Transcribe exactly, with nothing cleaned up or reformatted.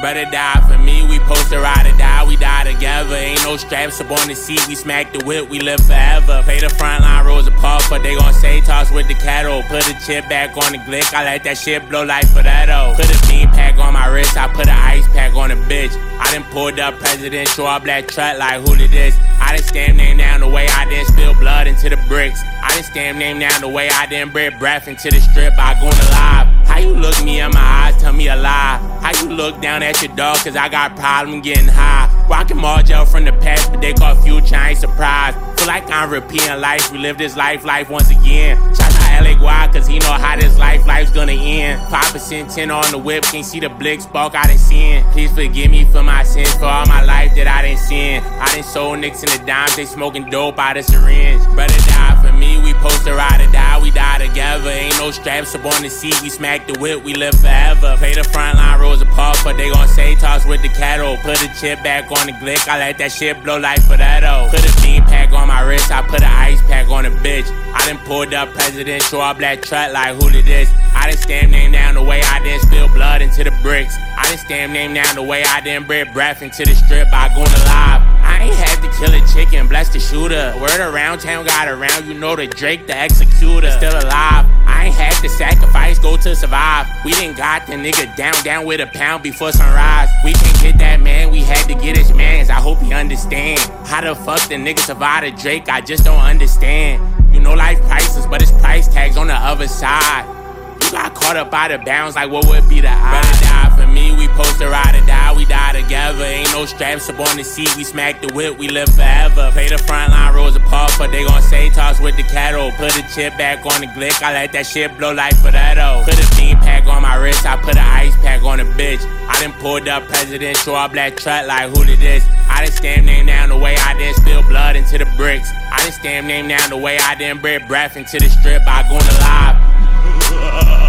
Brother died for me, we post to ride or die, we die together. Ain't no straps up on the seat, we smack the whip, we live forever. Play the front line, Rosa Parks, but they gon' say toss with the cattle. Put a chip back on the glick, I let that shit blow like for that oh. Put a bean pack on my wrist, I put an ice pack on a bitch. I done pulled up presidential all black truck like who did this? I done stamp name down the way I didn't spill blood into the bricks. I done stamp name down the way I didn't breathe breath into the strip. I gone alive. How you look me in my eyes, tell me a lie? How you look down at your dog, cause I got problem getting high? Rockin' Margel from the past, but they call future, I ain't surprised. Feel like I'm repeating life, we live this life, life once again. Shout out L A Guy, cause he know how this life, life's gonna end. five percent tin on the whip, can't see the blick spark I done seen. Please forgive me for my sins, for all my life that I done seen. I done sold nicks in the dimes, they smoking dope out of syringe. Brother died for me, we post to ride or die, we die together. Ain't no straps up on the seat, we smack the whip, we live forever. Play the front line, Rosa Parks, but they gon' say toss with the cattle. Put a chip back on the glick, I let that shit blow like for that oh. Put a bean pack on my wrist, I put an ice pack on a bitch. I done pulled up presidential all black truck like who did this? I done stamp name down the way I didn't spill blood into the bricks. I done stamp name down the way I didn't breathe breath into the strip. I gone alive. I ain't had to kill a chicken, bless the shooter. Word around town got around, you know the Drake, the executor. Still alive. I ain't had to sacrifice, go to survive. We done got the nigga down, down with a pound before sunrise. We can't get that man, we had to get his mans. I hope he understand. How the fuck the nigga survived a Drake, I just don't understand. You know life priceless, but it's price tags on the other side. You got caught up out of bounds, like what would be the odds? Brother died for me, we post to ride or die, we die together. Ain't no straps up on the seat, we smack the whip, we live forever. Play the front line, Rosa Parks, but they gon' say toss with the cattle. Put a chip back on the glick, I let that shit blow like for that oh. Put a bean pack on my wrist, I put an ice pack on a bitch. I done pulled up presidential all black truck like who did this? I done stamp name down the way I didn't spill blood into the bricks. I done stamp name down the way I didn't breathe breath into the strip. I gone alive.